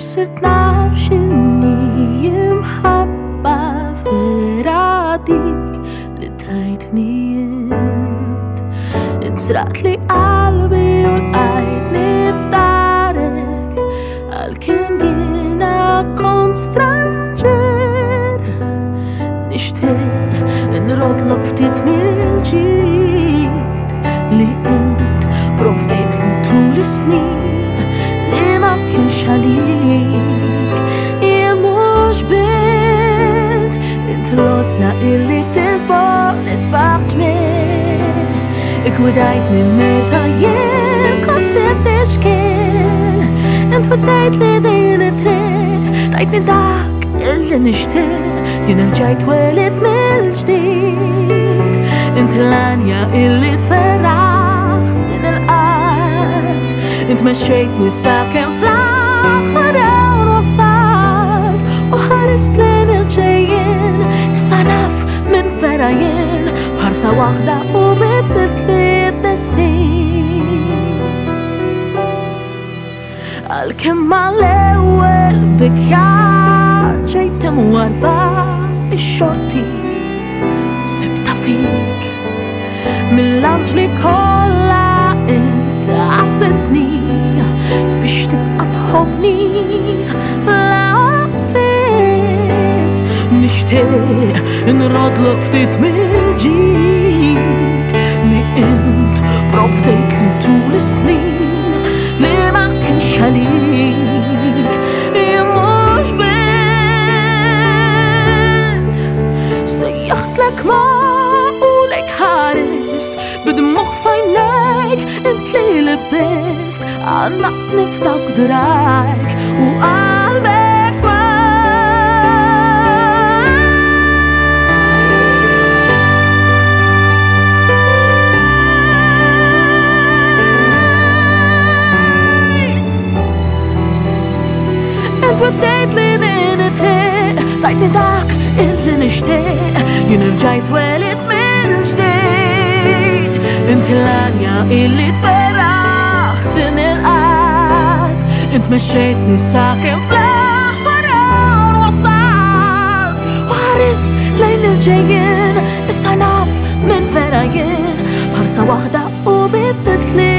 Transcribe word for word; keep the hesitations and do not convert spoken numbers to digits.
صرت نعرف شني محبة فراديك لتهيتني انت انسرقت لي قلبي ولقيتني في دارك قالكن جينا كنت سترانجر نشتاق نردلك فتيت من الجديد اللي انت بروفيت لي طول السنين اللي ما كنش عليك يا مش بنت انت الوسع اللي تسبق نسبق جميل اكودايتني متايل كنت سبت اشكال انت وديت لي دينتك دايتني داك اللي نشتاق ينرجع تولد من الجديد انت الانيا اللي تفرحت من الارض انت مشيتني ساكن في الخضار وصلت وحرست لين الجايين صنف من فرايين فرصة واحدة وبدت لي الدستين الكلمة الأول بكيات جيت مواربة الشرطي سبتها فيك من لأجلي كلها انت عسلتني باش تبقى تحبني لا فين نشتاق نردلك فتيت من الجديد لي انت بروفيت لي طول السنين لي ما كنش عليك يا مش بنت سيخت لك معقولك هارست بدموع في عينيك انت لي لبست عنقني في تقدرك وقلبك سمعت انت وديت لي دينتك طيتني داك اللي نشتاق ينرجع يتولد من الجديد انت الانيا اللي تفرحت من الارض انت مشيتني ساكن في الخضار وصلت وحرست لين الجايين الصنف من فرايين فرصة واحدة وبدت لي